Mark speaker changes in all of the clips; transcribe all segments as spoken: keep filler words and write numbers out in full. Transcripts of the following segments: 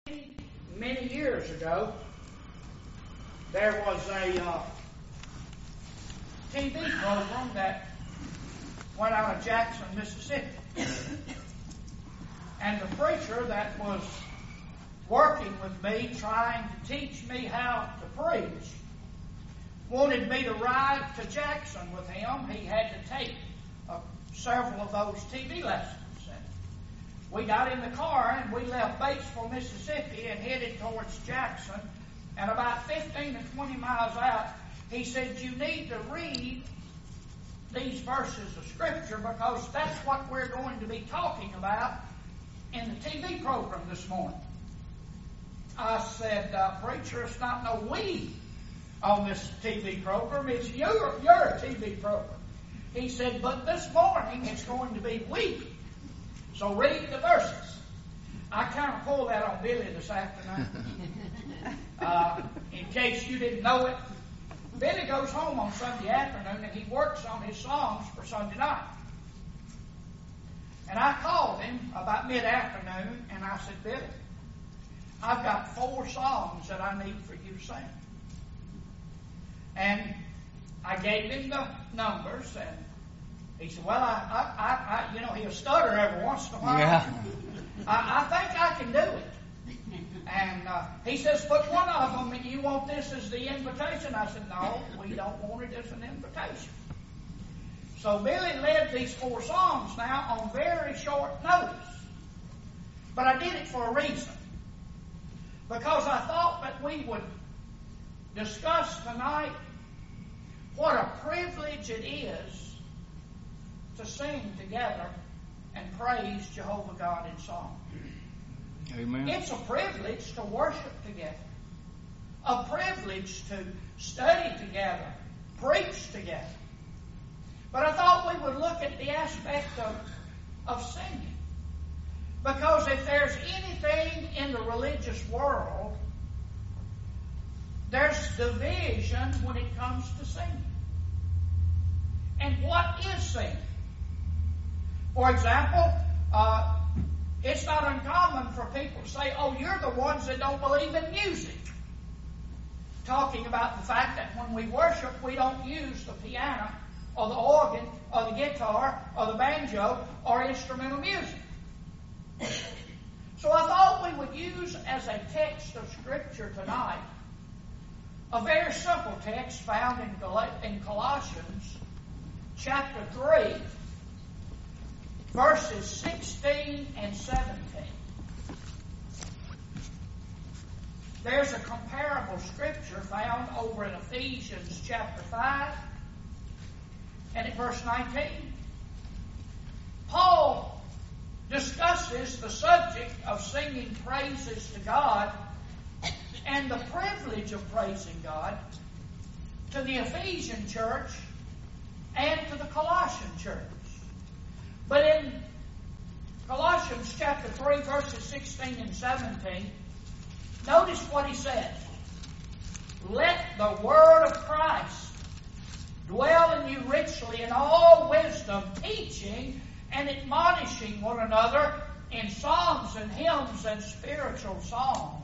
Speaker 1: Many years ago, there was a uh, T V program that went out of Jackson, Mississippi. And the preacher that was working with me, trying to teach me how to preach, wanted me to ride to Jackson with him. He had to take uh, several of those T V lessons. We got in the car and we left Batesville, Mississippi and headed towards Jackson. And about fifteen to twenty miles out, he said, you need to read these verses of Scripture because that's what we're going to be talking about in the T V program this morning. I said, uh, preacher, it's not no we on this T V program. It's your, your T V program. He said, but this morning it's going to be we. So read the verses. I kind of pulled that on Billy this afternoon. Uh, in case you didn't know it, Billy goes home on Sunday afternoon and he works on his songs for Sunday night. And I called him about mid-afternoon and I said, Billy, I've got four songs that I need for you to sing. And I gave him the numbers and he said, well, I, I, I, I, you know, he'll stutter every once in a while.
Speaker 2: Yeah.
Speaker 1: I, I think I can do it. And uh, he says, put one of them, and you want this as the invitation? I said, no, we don't want it as an invitation. So Billy led these four songs now on very short notice. But I did it for a reason. Because I thought that we would discuss tonight what a privilege it is to sing together and praise Jehovah God in song.
Speaker 2: Amen.
Speaker 1: It's a privilege to worship together. A privilege to study together, preach together. But I thought we would look at the aspect of, of singing. Because if there's anything in the religious world, there's division when it comes to singing. And what is singing? For example, uh, it's not uncommon for people to say, oh, you're the ones that don't believe in music. Talking about the fact that when we worship, we don't use the piano or the organ or the guitar or the banjo or instrumental music. So I thought we would use as a text of Scripture tonight a very simple text found in, Gal- in Colossians chapter three, verses sixteen and seventeen. There's a comparable scripture found over in Ephesians chapter five and at verse nineteen. Paul discusses the subject of singing praises to God and the privilege of praising God to the Ephesian church and to the Colossian church. But in Colossians chapter three, verses sixteen and seventeen, notice what he says. Let the word of Christ dwell in you richly in all wisdom, teaching and admonishing one another in psalms and hymns and spiritual songs,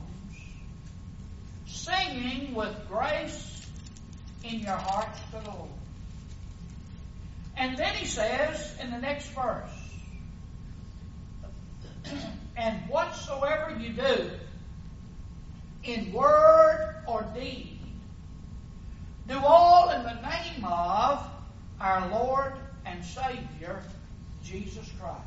Speaker 1: singing with grace in your hearts to the Lord. And then he says in the next verse, and whatsoever you do in word or deed, do all in the name of our Lord and Savior, Jesus Christ.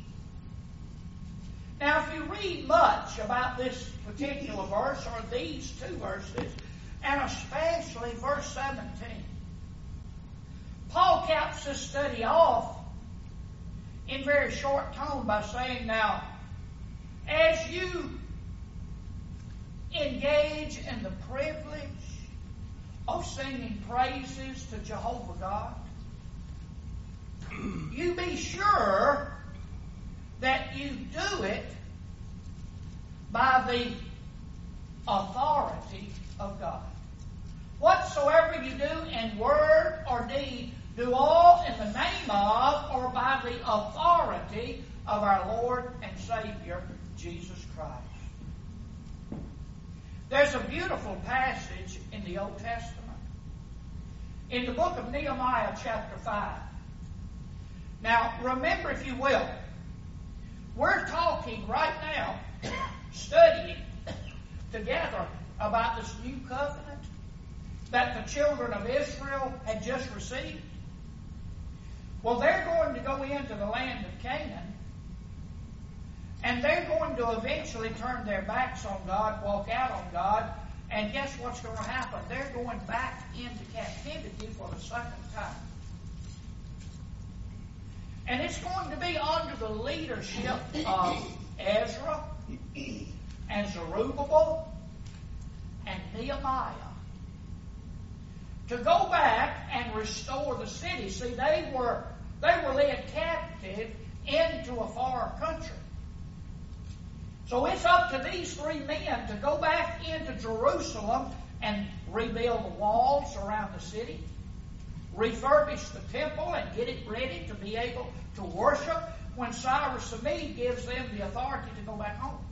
Speaker 1: Now, if you read much about this particular verse or these two verses, and especially verse seventeen, Paul caps this study off in very short tone by saying, now, as you engage in the privilege of singing praises to Jehovah God, you be sure that you do it by the authority of God. Whatsoever you do in word or deed, do all in the name of or by the authority of our Lord and Savior, Jesus Christ. There's a beautiful passage in the Old Testament. In the book of Nehemiah, chapter five. Now, remember, if you will, we're talking right now, studying together about this new covenant that the children of Israel had just received. Well, they're going to go into the land of Canaan, and they're going to eventually turn their backs on God, walk out on God, and guess what's going to happen? They're going back into captivity for the second time. And it's going to be under the leadership of Ezra and Zerubbabel and Nehemiah to go back and restore the city. See, they were they were led captive into a far country. So it's up to these three men to go back into Jerusalem and rebuild the walls around the city, refurbish the temple and get it ready to be able to worship when Cyrus the Mede gives them the authority to go back home.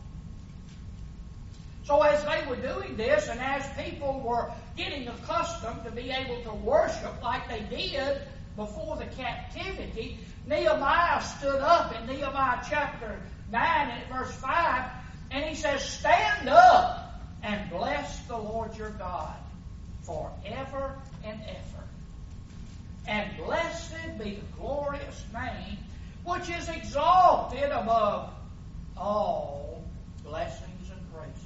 Speaker 1: So as they were doing this, and as people were getting accustomed to be able to worship like they did before the captivity, Nehemiah stood up in Nehemiah chapter nine and verse five, and he says, "Stand up and bless the Lord your God forever and ever. And blessed be the glorious name which is exalted above all blessings and praises."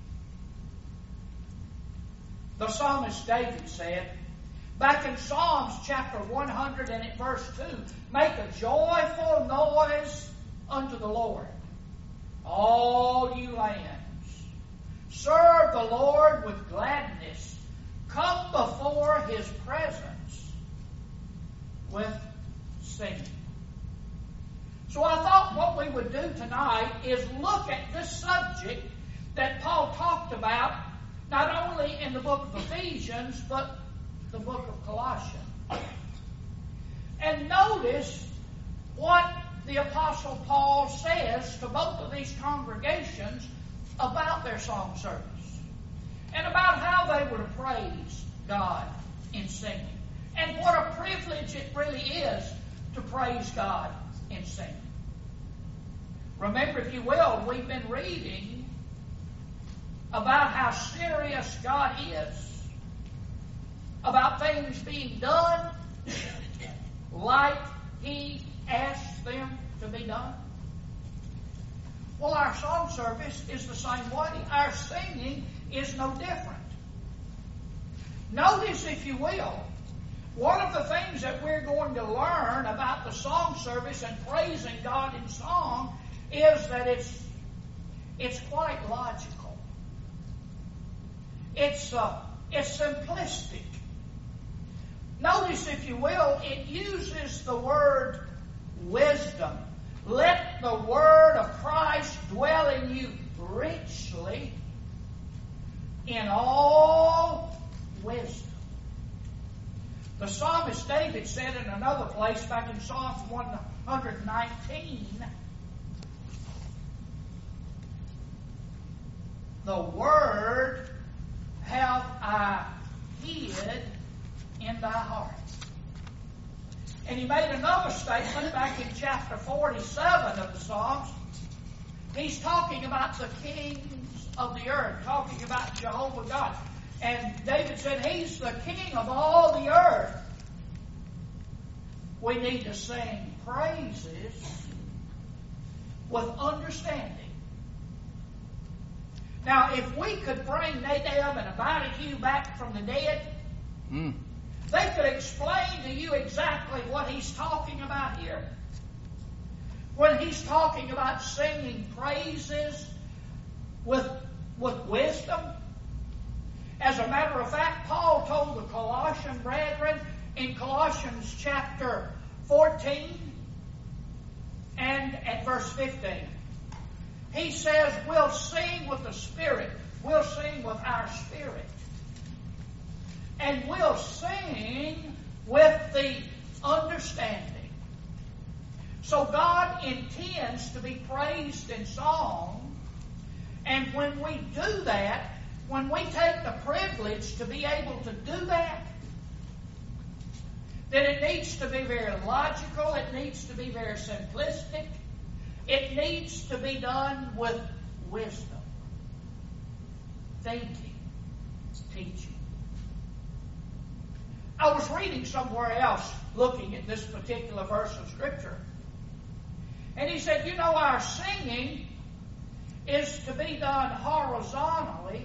Speaker 1: The psalmist David said, back in Psalms chapter one hundred and at verse two, "Make a joyful noise unto the Lord, all you lands. Serve the Lord with gladness. Come before His presence with singing." So I thought what we would do tonight is look at this subject that Paul talked about, not only in the book of Ephesians, but the book of Colossians. And notice what the Apostle Paul says to both of these congregations about their song service and about how they were to praise God in singing, and what a privilege it really is to praise God in singing. Remember, if you will, we've been reading about how serious God is about things being done like He asked them to be done. Well, our song service is the same way. Our singing is no different. Notice, if you will, one of the things that we're going to learn about the song service and praising God in song is that it's it's quite logical. It's uh, it's simplistic. Notice, if you will, it uses the word wisdom. Let the word of Christ dwell in you richly in all wisdom. The psalmist David said in another place, back in Psalms one nineteen, "The word have I hid in thy heart." And he made another statement back in chapter forty-seven of the Psalms. He's talking about the kings of the earth, talking about Jehovah God. And David said, He's the king of all the earth. We need to sing praises with understanding. Now, if we could bring Nadab and Abihu back from the dead, mm. they could explain to you exactly what he's talking about here. When he's talking about singing praises with, with wisdom. As a matter of fact, Paul told the Colossian brethren in Colossians chapter fourteen and at verse fifteen. He says, we'll sing with the Spirit. We'll sing with our spirit. And we'll sing with the understanding. So God intends to be praised in song. And when we do that, when we take the privilege to be able to do that, then it needs to be very logical, it needs to be very simplistic, it needs to be done with wisdom, thinking, teaching. I was reading somewhere else, looking at this particular verse of Scripture, and he said, you know, our singing is to be done horizontally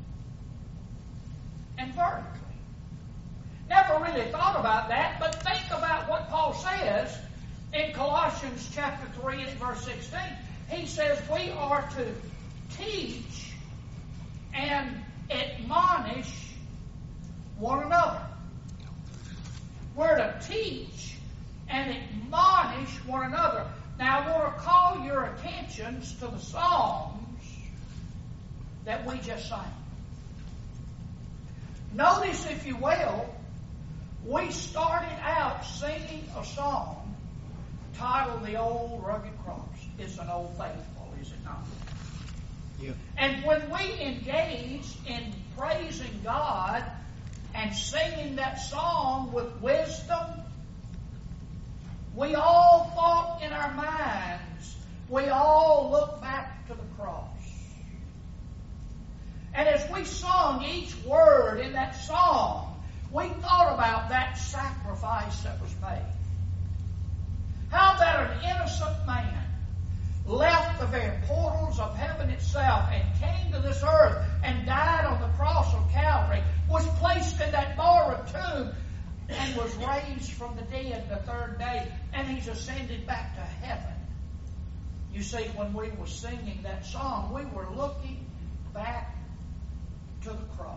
Speaker 1: and vertically. Never really thought about that, but think about what Paul says in Colossians chapter three and verse sixteen. He says we are to teach and admonish one another. We're to teach and admonish one another. Now I want to call your attentions to the songs that we just sang. Notice, if you will, we started out singing a song titled The Old Rugged Cross. It's an old faithful, is it not?
Speaker 2: Yeah.
Speaker 1: And when we engaged in praising God and singing that song with wisdom, we all thought in our minds, we all looked back to the cross. And as we sung each word in that song, we thought about that sacrifice that was made. How that an innocent man left the very portals of heaven itself and came to this earth and died on the cross of Calvary, was placed in that borrowed tomb, and was raised from the dead the third day, and He's ascended back to heaven. You see, when we were singing that song, we were looking back to the cross.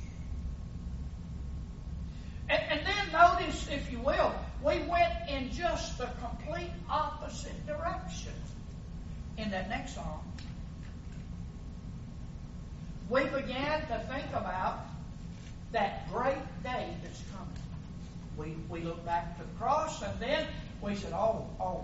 Speaker 1: And, and then notice, if you will, we went in just the complete opposite direction in that next song. We began to think about that great day that's coming. We, we looked back to the cross, and then we said, oh, oh.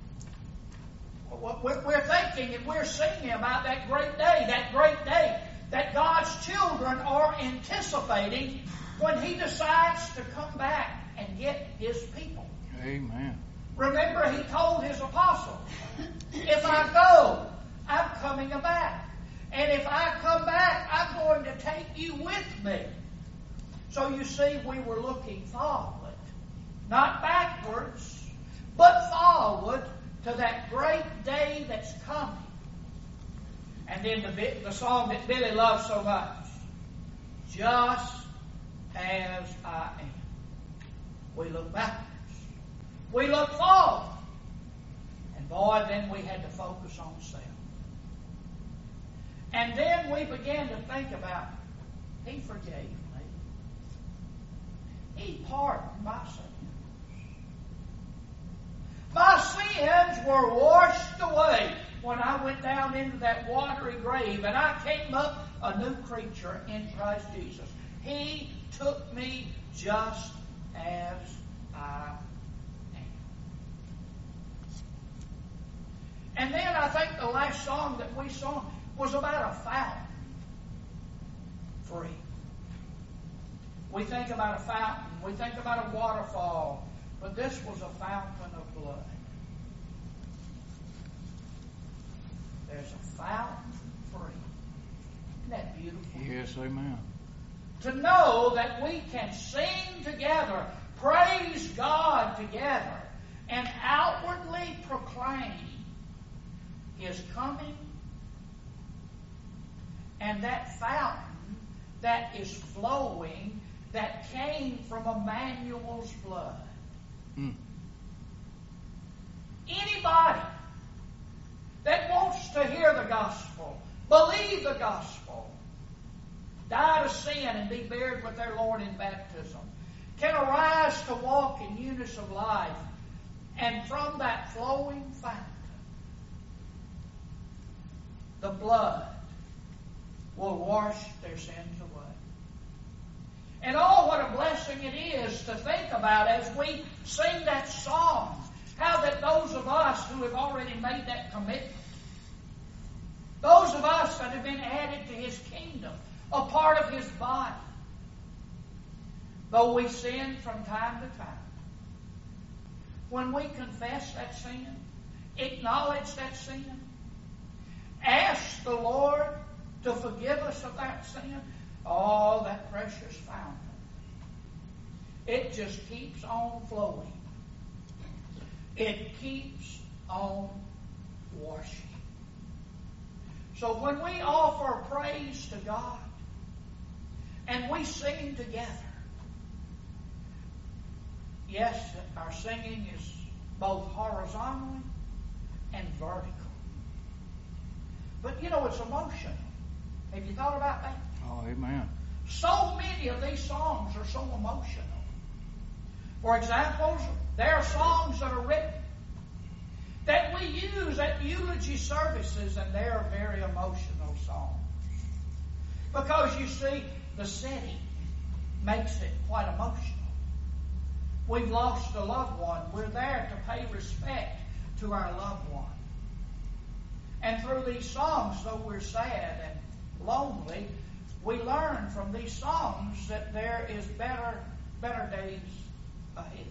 Speaker 1: We're, we're thinking and we're singing about that great day, that great day that God's children are anticipating when He decides to come back and get His people.
Speaker 2: Amen.
Speaker 1: Remember, He told His apostles, if I go, I'm coming back. And if I come back, I'm going to take you with me. So you see, we were looking forward, not backwards, but forward to that great day that's coming. And then the, the song that Billy loves so much, just as I am. We look backwards. We look forward. And boy, then we had to focus on self. And then we began to think about, He forgave me. He pardoned my sins. My sins were washed away when I went down into that watery grave, and I came up a new creature in Christ Jesus. He took me just as I am. And then I think the last song that we sung was about a fountain free. We think about a fountain, we think about a waterfall, but this was a fountain of blood. There's a fountain free. Isn't that beautiful?
Speaker 2: Yes, amen.
Speaker 1: To know that we can sing together, praise God together, and outwardly proclaim His coming, and that fountain that is flowing that came from Emmanuel's blood.
Speaker 2: Mm.
Speaker 1: Anybody that wants to hear the gospel, believe the gospel, die to sin and be buried with their Lord in baptism, can arise to walk in newness of life, and from that flowing fountain, the blood will wash their sins away. And oh, what a blessing it is to think about as we sing that song, how that those of us who have already made that commitment, those of us that have been added to His kingdom, a part of His body. Though we sin from time to time, when we confess that sin, acknowledge that sin, ask the Lord to forgive us of that sin, oh, that precious fountain, it just keeps on flowing. It keeps on washing. So when we offer praise to God and we sing together, yes, our singing is both horizontally and vertical. But you know, it's emotional. Have you thought about that?
Speaker 2: Oh, amen.
Speaker 1: So many of these songs are so emotional. For example, there are songs that are written that we use at eulogy services, and they are very emotional songs. Because you see, the setting makes it quite emotional. We've lost a loved one. We're there to pay respect to our loved one. And through these songs, though we're sad and lonely, we learn from these songs that there is better, better days ahead.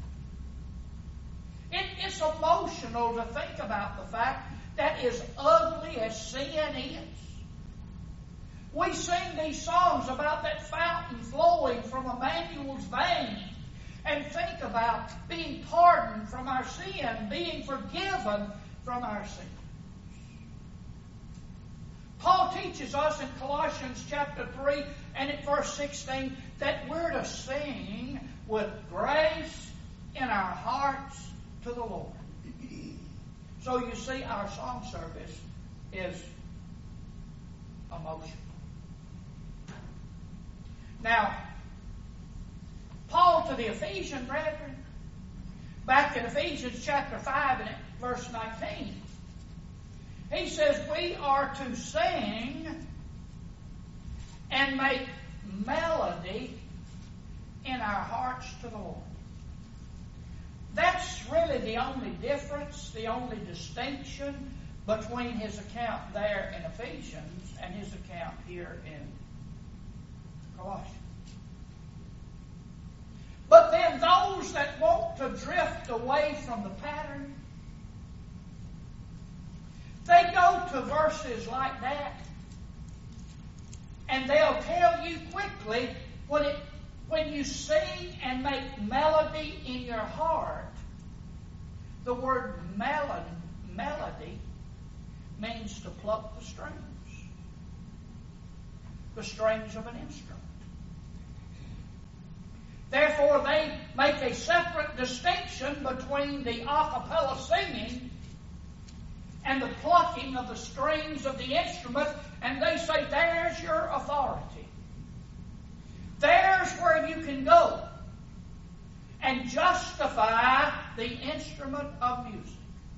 Speaker 1: It, it's emotional to think about the fact that as ugly as sin is, we sing these songs about that fountain flowing from Emmanuel's vein, and think about being pardoned from our sin, being forgiven from our sin. Paul teaches us in Colossians chapter three and at verse sixteen that we're to sing with grace in our hearts to the Lord. So you see, our song service is emotional. Now, Paul to the Ephesian brethren, back in Ephesians chapter five and verse nineteen, he says we are to sing and make melody in our hearts to the Lord. That's really the only difference, the only distinction between his account there in Ephesians and his account here in Colossians. But then those that want to drift away from the pattern, they go to verses like that, and they'll tell you quickly when it when you sing and make melody in your heart. The word melon, melody means to pluck the strings, the strings of an instrument. Therefore, they make a separate distinction between the a cappella singing and the plucking of the strings of the instrument, and they say, there's your authority. There's where you can go and justify the instrument of music.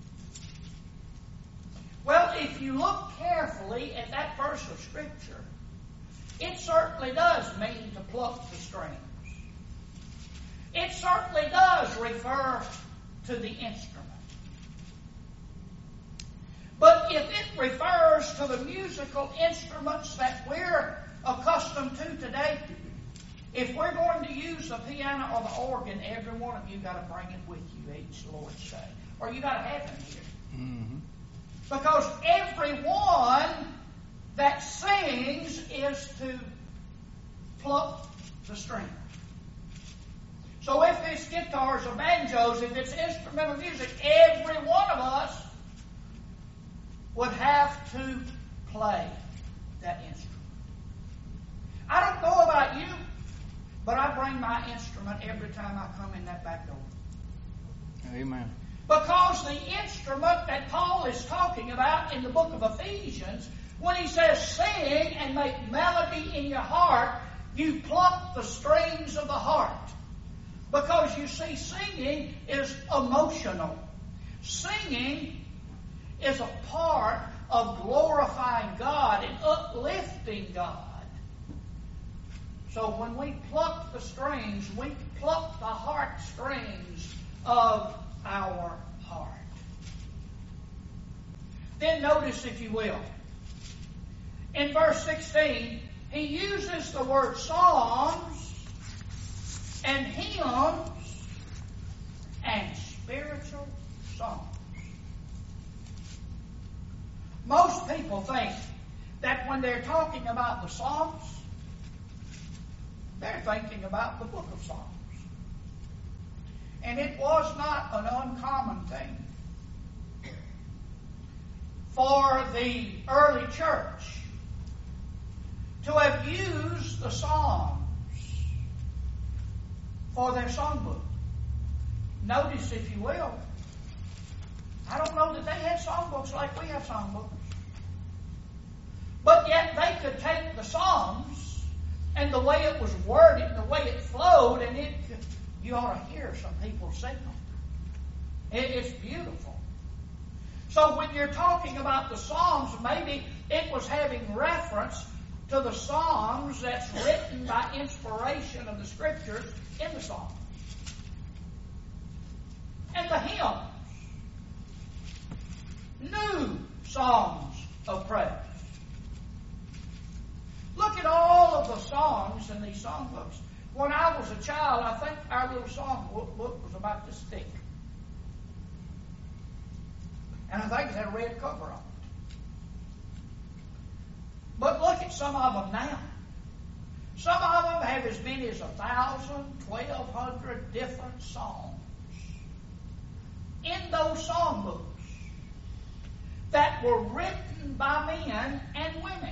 Speaker 1: Well, if you look carefully at that verse of Scripture, it certainly does mean to pluck the strings. It certainly does refer to the instrument. But if it refers to the musical instruments that we're accustomed to today, if we're going to use the piano or the organ, every one of you got to bring it with you each Lord's Day. Or you got to have it here.
Speaker 2: Mm-hmm.
Speaker 1: Because everyone that sings is to pluck the string. So if it's guitars or banjos, if it's instrumental music, every one of us would have to play that instrument. I don't know about you, but I bring my instrument every time I come in that back door.
Speaker 2: Amen.
Speaker 1: Because the instrument that Paul is talking about in the book of Ephesians, when he says sing and make melody in your heart, you pluck the strings of the heart. Because you see, singing is emotional. Singing is a part of glorifying God and uplifting God. So when we pluck the strings, we pluck the heart strings of our heart. Then notice, if you will, in verse sixteen, he he uses the word psalms and hymns and spiritual songs. Most people think that when they're talking about the Psalms, they're thinking about the book of Psalms. And it was not an uncommon thing for the early church to have used the Psalms for their songbook. Notice, if you will, I don't know that they had songbooks like we have songbooks. But yet they could take the Psalms and the way it was worded, the way it flowed, and it you ought to hear some people sing them. It, it's beautiful. So when you're talking about the Psalms, maybe it was having reference to the Psalms that's written by inspiration of the Scriptures in the Psalms. And the hymns, new songs of praise. Look at all of the songs in these songbooks. When I was a child, I think our little song book was about this thick. And I think it had a red cover on it. But look at some of them now. Some of them have as many as a thousand, twelve hundred different songs in those songbooks that were written by men and women.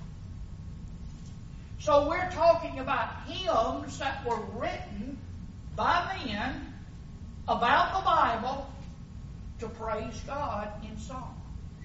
Speaker 1: So we're talking about hymns that were written by men about the Bible to praise God in song.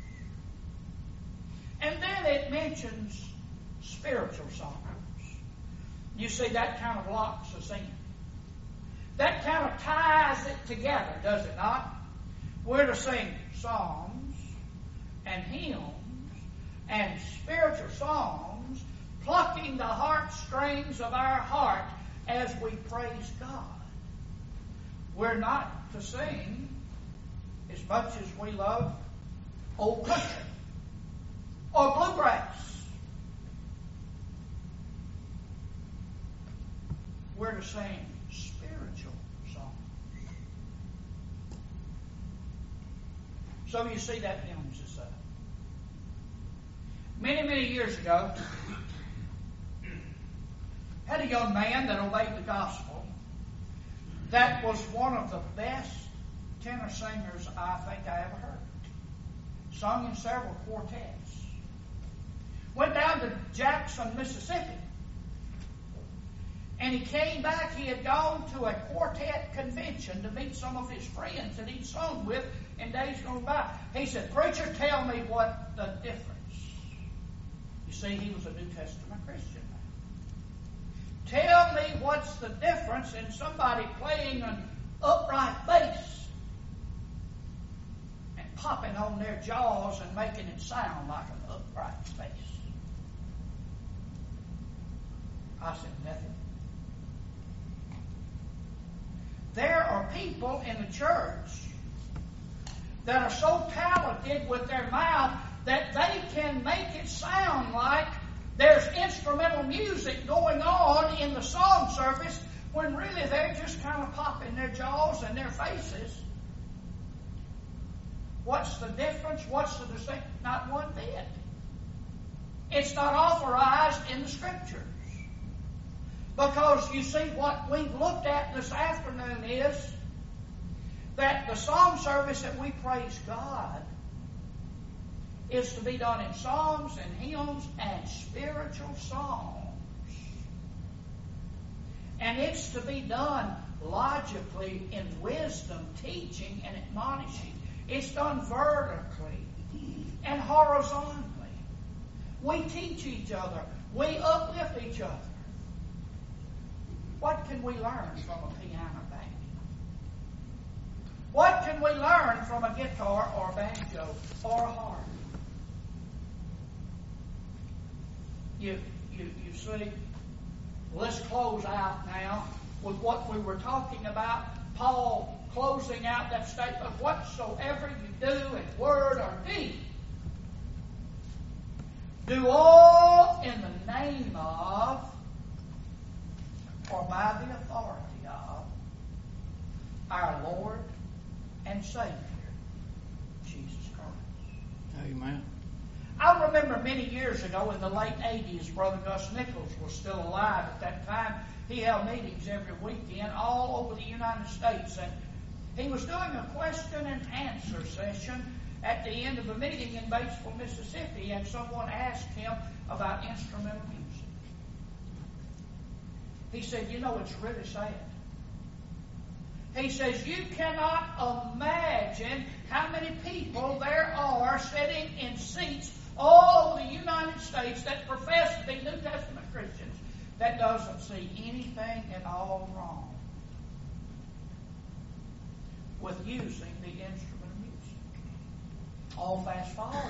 Speaker 1: And then it mentions spiritual songs. You see, that kind of locks us in. That kind of ties it together, does it not? We're to sing psalms and hymns and spiritual songs, plucking the heartstrings of our heart as we praise God. We're not to sing as much as we love old country or bluegrass. We're to sing spiritual songs. So you see that hymns is that. Many, many years ago, had a young man that obeyed the gospel that was one of the best tenor singers I think I ever heard. Sung in several quartets. Went down to Jackson, Mississippi. And he came back. He had gone to a quartet convention to meet some of his friends that he'd sung with in days gone by. He said, "Preacher, tell me what the difference." You see, he was a New Testament Christian now. Tell me what's the difference in somebody playing an upright bass and popping on their jaws and making it sound like an upright bass. I said, nothing. There are people in the church that are so talented with their mouth that they can make it sound like there's instrumental music going on in the song service when really they're just kind of popping their jaws and their faces. What's the difference? What's the distinction? Not one bit. It's not authorized in the Scriptures. Because you see, what we've looked at this afternoon is that the psalm service that we praise God is to be done in psalms and hymns and spiritual songs. And it's to be done logically in wisdom, teaching and admonishing. It's done vertically and horizontally. We teach each other. We uplift each other. What can we learn from a piano band? What can we learn from a guitar or a banjo or a harp? You, you, you see, let's close out now with what we were talking about. Paul closing out that statement, whatsoever you do in word or deed, do all in the name name of or by the authority of our Lord and Savior, Jesus Christ.
Speaker 2: Amen.
Speaker 1: I remember many years ago in the late eighties, Brother Gus Nichols was still alive at that time. He held meetings every weekend all over the United States, and he was doing a question and answer session at the end of a meeting in Batesville, Mississippi, and someone asked him about instrumental music. He said, you know, it's really sad. He says, you cannot imagine how many people there are sitting in seats all over the United States that profess to be New Testament Christians that doesn't see anything at all wrong with using the instrument of music. All fast forward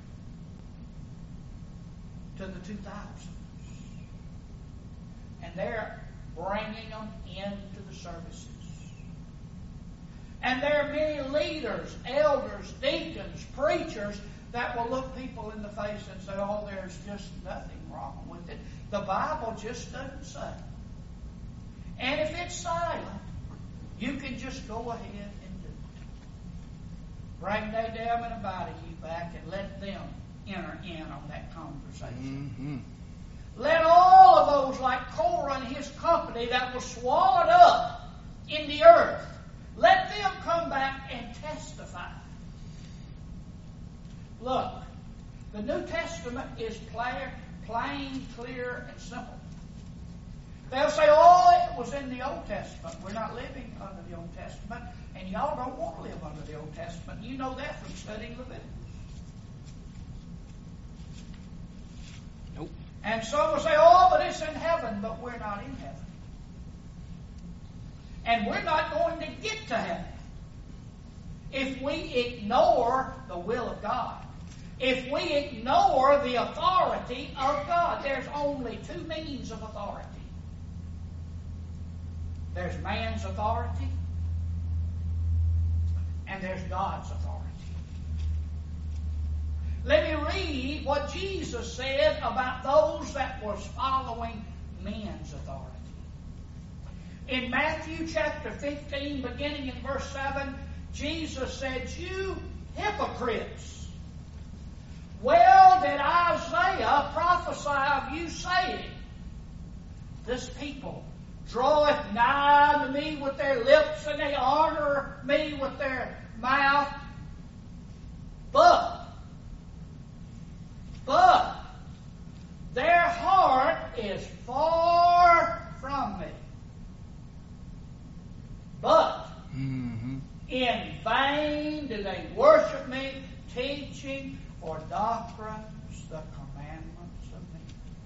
Speaker 1: to the two thousands. And they're bringing them into the services. And there are many leaders, elders, deacons, preachers that will look people in the face and say, oh, there's just nothing wrong with it. The Bible just doesn't say. And if it's silent, you can just go ahead and do it. Bring Nadab and Abihu back and let them enter in on that conversation.
Speaker 2: Mm-hmm.
Speaker 1: Let all of those like Korah and his company that was swallowed up in the earth, let them come back and testify. Look, the New Testament is plain, plain, clear, and simple. They'll say, oh, it was in the Old Testament. We're not living under the Old Testament, and y'all don't want to live under the Old Testament. You know that from studying Leviticus.
Speaker 2: Nope.
Speaker 1: And some will say, oh, but it's in heaven, but we're not in heaven. And we're not going to get to heaven if we ignore the will of God. If we ignore the authority of God. There's only two means of authority. There's man's authority, and there's God's authority. Let me read what Jesus said about those that was following men's authority. In Matthew chapter fifteen, beginning in verse seven, Jesus said, you hypocrites, well did Isaiah prophesy of you, saying, this people draweth nigh unto me with their lips, and they honor me with their mouth, but, but, their heart is far from me. But,
Speaker 2: Mm-hmm.
Speaker 1: in vain do they worship me, teaching for doctrines the commandments of men.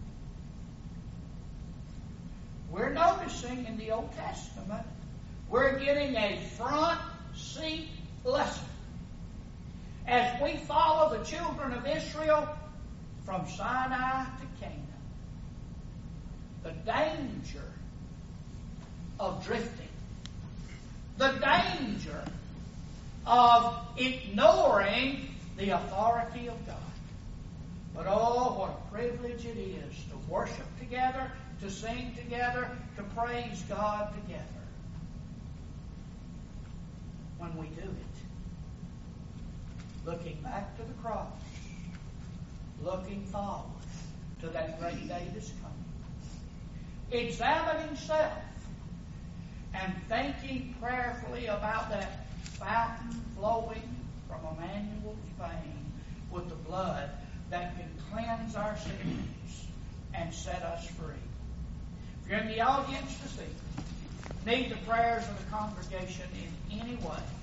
Speaker 1: We're noticing in the Old Testament, we're getting a front seat lesson as we follow the children of Israel from Sinai to Canaan. The danger of drifting. The danger of ignoring the authority of God. But oh, what a privilege it is to worship together, to sing together, to praise God together. When we do it, looking back to the cross, looking forward to that great day that's coming, examining self, and thinking prayerfully about that fountain flowing from Emmanuel's vein with the blood that can cleanse our sins and set us free. If you're in the audience this evening, need the prayers of the congregation in any way,